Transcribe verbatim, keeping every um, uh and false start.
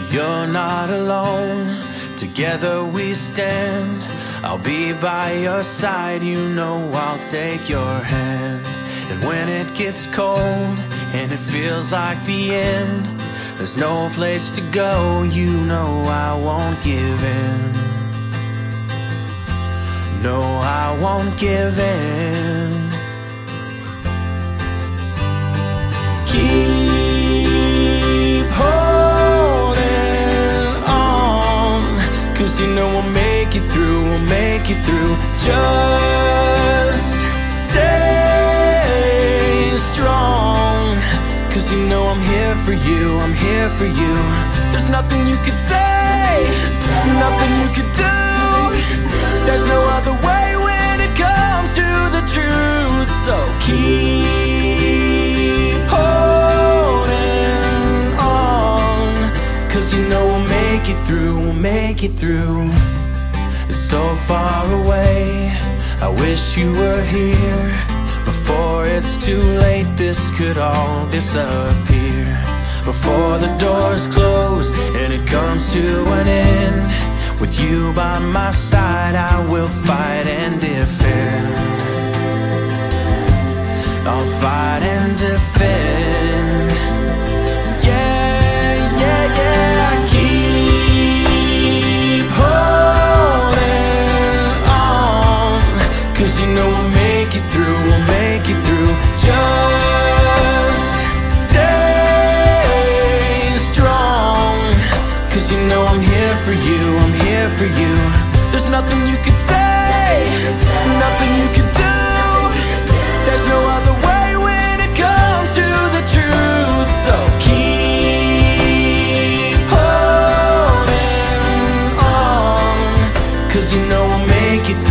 You're not alone, together we stand. I'll be by your side, you know I'll take your hand. And when it gets cold and it feels like the end, there's no place to go, you know I won't give in. No, I won't give in. Keep holding on, 'cause you know we'll make it through, we'll make it through. Just stay strong, 'cause you know I'm here for you, I'm here for you. There's nothing you could say, nothing you could do. There's no other way when it comes to the truth. So keep holding on, 'cause you know we'll make it through, we'll make it through. So far away, I wish you were here. Before it's too late, this could all disappear. Before the doors close and it comes to an end, with you by my side, I will fight and defend. I'll fight and defend. Yeah, yeah, yeah. Keep holding on, 'cause you know we'll make it through, we'll make it through. Just stay strong, 'cause you know I'm here for you, I'm here for you. There's nothing you could say, nothing you could do. There's no other way when it comes to the truth. So keep holding on, 'cause you know we'll make it through.